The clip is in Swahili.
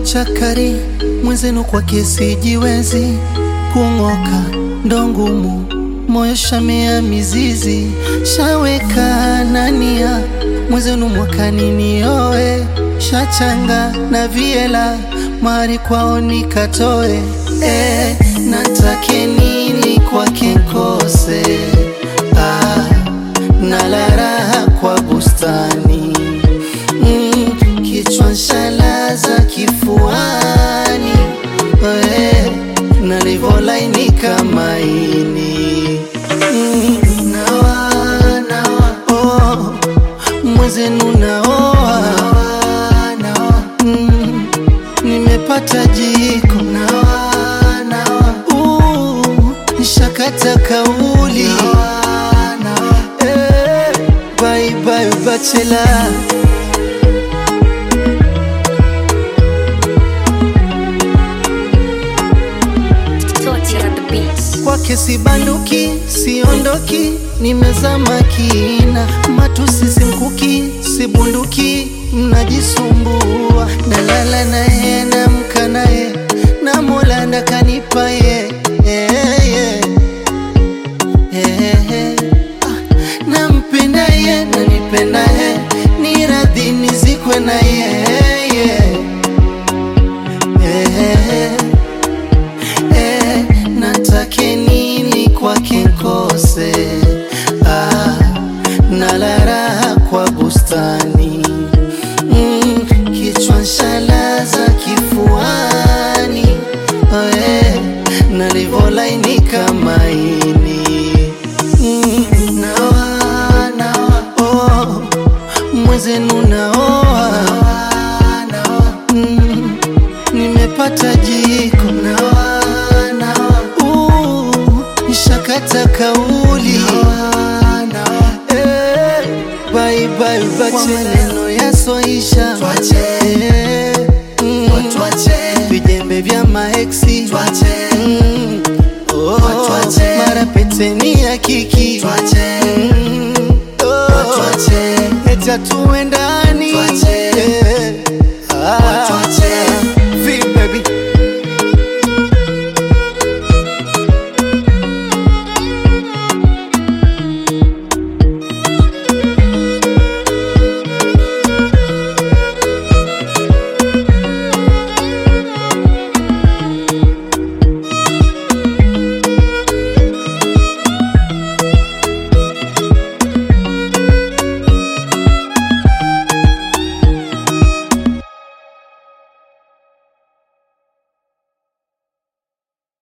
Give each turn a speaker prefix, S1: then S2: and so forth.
S1: chakari mwenzenu kwa kesi jiwezi kungoka ndongumu moyo shamea mizizi shaweka nania mwenzenu mwakani nioe shachanga na viela mari kwao nikatoe natake nini kwake nkose nalaraha kwa bustani kichwa nshalaza kifuani nalivolainika maini mwezenu naoa nimepata jiko nishakata kauli bye bye bachelor. Kwake si banduki, siondoki, nimezama kina matusi simkuki, si bunduki, mnajisumbua nalala naye naamka naye na Mola ndo kanipa ye nampenda ye nanipenda ye ni radhi nizikwe na ye natake nini kwake nkose nalaraha kwa bustani kichwa nshalaza kifuani nalivolainika maini mwezenu naoa nimepata jiko nishakata kauli bye bye bachelor yasoisha vijembe vya maeksi mara peteni ya kiki eti tuendani